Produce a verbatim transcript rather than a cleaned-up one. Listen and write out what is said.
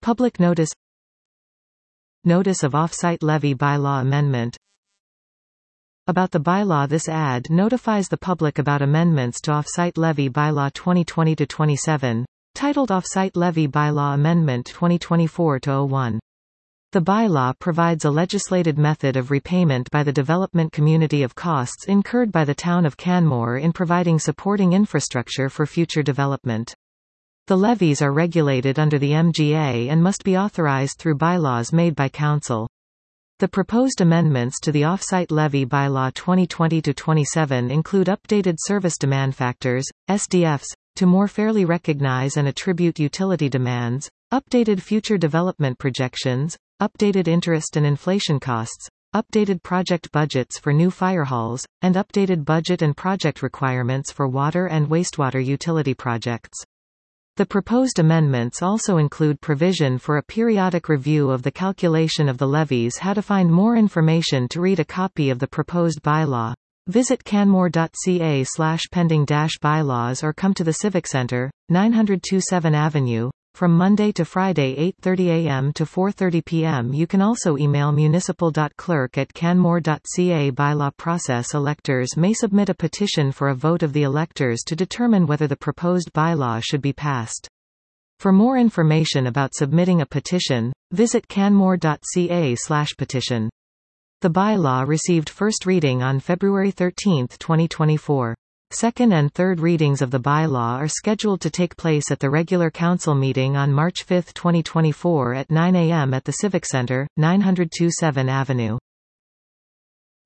Public notice. Notice of off-site levy bylaw amendment. About the bylaw. This ad notifies the public about amendments to Off-Site Levy Bylaw twenty twenty to twenty-seven, titled Off-Site Levy Bylaw Amendment twenty twenty-four to oh one. The bylaw provides a legislated method of repayment by the development community of costs incurred by the town of Canmore in providing supporting infrastructure for future development. The levies are regulated under the M G A and must be authorized through bylaws made by Council. The proposed amendments to the Off-Site Levy Bylaw twenty twenty to twenty-seven include updated service demand factors, S D Fs, to more fairly recognize and attribute utility demands, updated future development projections, updated interest and inflation costs, updated project budgets for new fire halls, and updated budget and project requirements for water and wastewater utility projects. The proposed amendments also include provision for a periodic review of the calculation of the levies. How to find more information. To read a copy of the proposed bylaw, visit canmore dot c a slash pending dash bylaws or come to the Civic Center, nine twenty-seven Avenue, from Monday to Friday eight thirty a m to four thirty p m You can also email municipal dot clerk at canmore dot c a. Bylaw process. Electors may submit a petition for a vote of the electors to determine whether the proposed bylaw should be passed. For more information about submitting a petition, visit canmore dot c a slash petition. The bylaw received first reading on February thirteenth twenty twenty-four. Second and third readings of the bylaw are scheduled to take place at the regular council meeting on March fifth twenty twenty-four at nine a m at the Civic Center, nine twenty-seven Avenue.